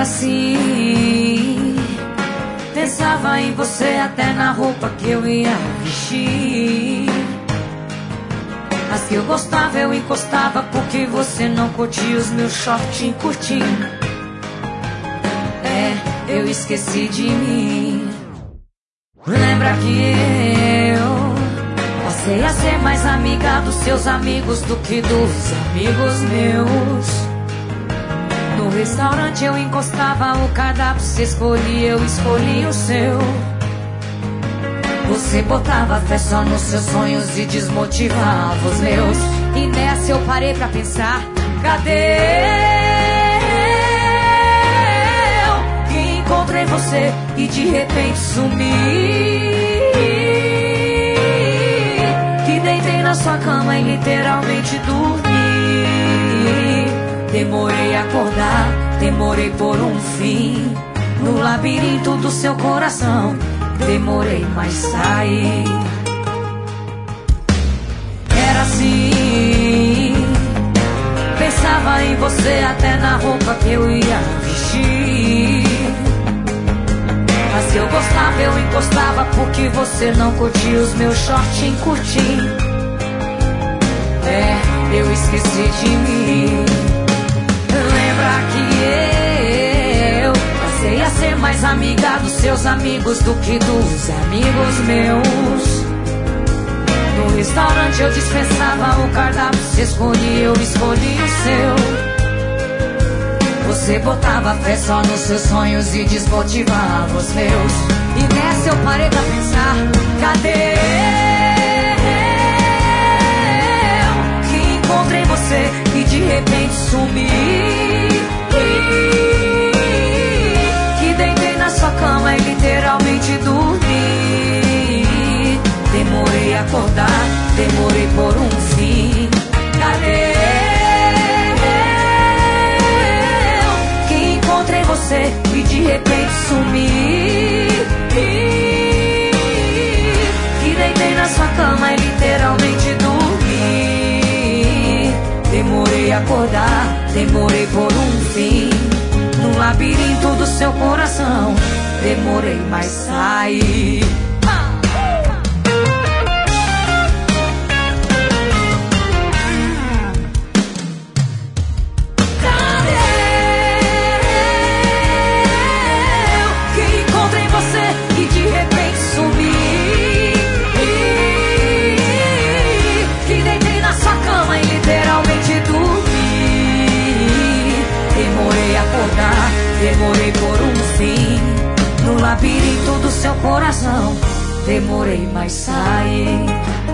assim. Pensava em você até na roupa que eu ia vestir. As que eu gostava eu encostava porque você não curtia os meus shortinhos curtinhos. Eu esqueci de mim. Lembra que eu passei a ser mais amiga dos seus amigos do que dos amigos meus. No restaurante eu encostava o cardápio, você escolhia, eu escolhi o seu. Você botava fé só nos seus sonhos e desmotivava os meus. E nessa eu parei pra pensar, cadê eu que encontrei você e de repente sumi? Que deitei na sua cama e literalmente dormi. Demorei a acordar, demorei por um fim. No labirinto do seu coração demorei, mas saí. Era assim. Pensava em você até na roupa que eu ia vestir. Mas se eu gostava eu encostava porque você não curtia os meus shortinhos curtinhos. Eu esqueci de mim. Lembra que eu passei a ser mais amiga dos seus amigos do que dos amigos meus. No restaurante eu dispensava o cardápio, você escolhia, eu escolhi o seu. Você botava fé só nos seus sonhos e desmotivava os meus. E nessa eu parei pra pensar, cadê eu que encontrei você e de repente sumi? Que deitei na sua cama e literalmente dormi. Demorei a acordar, demorei por um fim. Cadê eu que encontrei você e de repente sumi? Que deitei na sua cama e literalmente dormi. Demorei a acordar, demorei por um fim. No labirinto do seu coração demorei, mas saí. Demorei por um fim. No labirinto do seu coração demorei, mas saí.